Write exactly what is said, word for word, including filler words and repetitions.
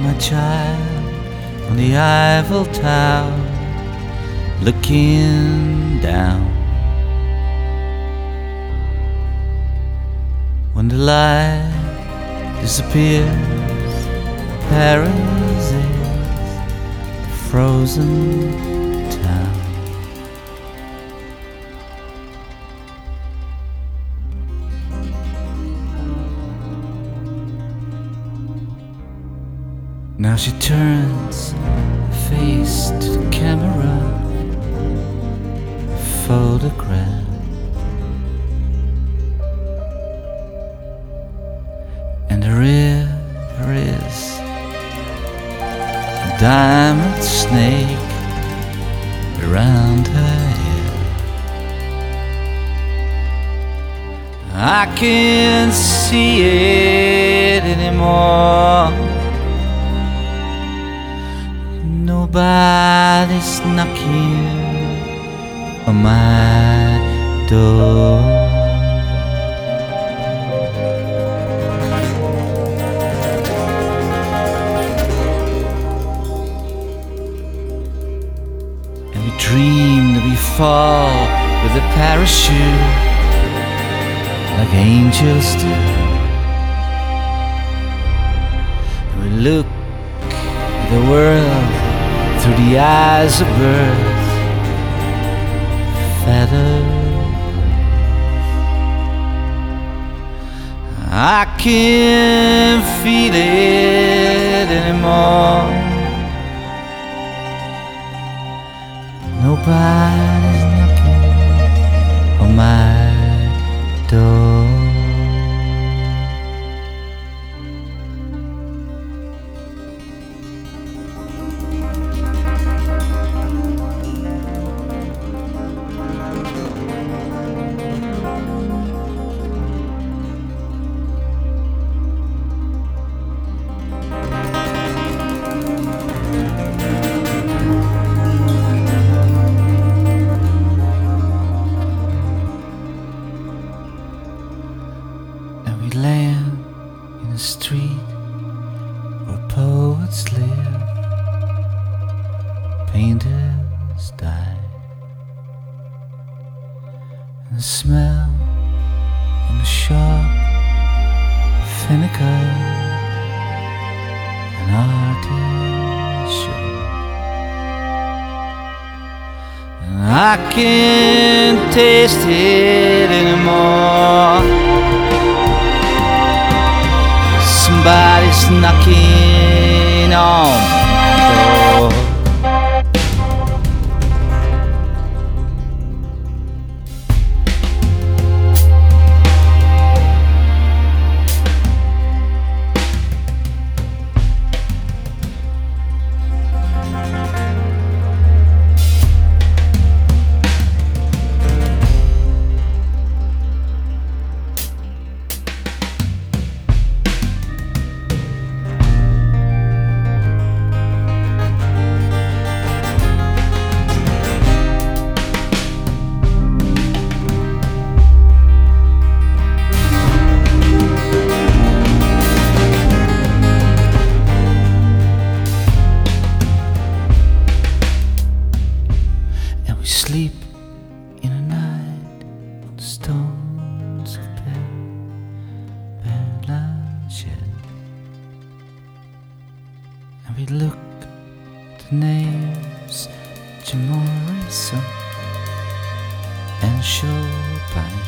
my child, on the Eiffel Tower, looking down. When the light disappears, Paris is a frozen town. Now she turns her face to the camera, photograph. And the river is a diamond snake around her head. I can't see it anymore. Nobody's knocking on my door. And we dream that we fall with a parachute like angels do. And we look at the world through the eyes of birds, feathered. I can't feel it anymore. Nobody's knocking on my door. We land in a street where poets live, painters die, and the smell in the shop, vinegar, an artist show. And I can't taste it anymore. Somebody's knocking on my door. Sleep in a night on the stones of Père Lachaise, and we look at the names Jim Morrison and Chopin.